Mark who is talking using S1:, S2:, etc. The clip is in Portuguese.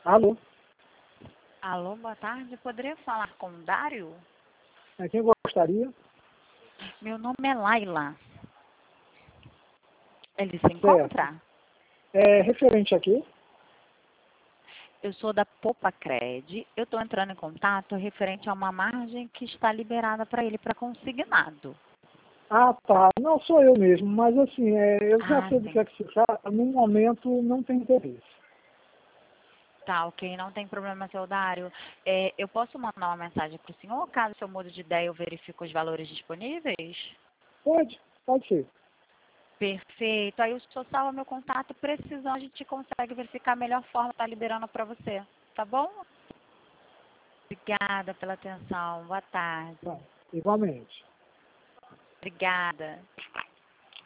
S1: Alô?
S2: Alô, boa tarde. Poderia falar com o Dário?
S1: Quem gostaria?
S2: Meu nome é Laila. Ele se
S1: Certo.
S2: encontra?
S1: Referente aqui?
S2: Eu sou da Popacred. Eu estou entrando em contato referente a uma margem que está liberada para ele para consignado.
S1: Ah, tá. Não, sou eu mesmo, mas assim, eu já sei do que
S2: Sim.
S1: é que se trata. No momento, não tem interesse.
S2: Tá, ok. Não tem problema, seu Dário. Eu posso mandar uma mensagem para o senhor, caso eu mude de ideia eu verifico os valores disponíveis?
S1: Pode ser.
S2: Perfeito. Aí o senhor salva meu contato. Precisando, a gente consegue verificar a melhor forma de estar liberando para você. Tá bom? Obrigada pela atenção. Boa tarde.
S1: Tá. Igualmente.
S2: Obrigada.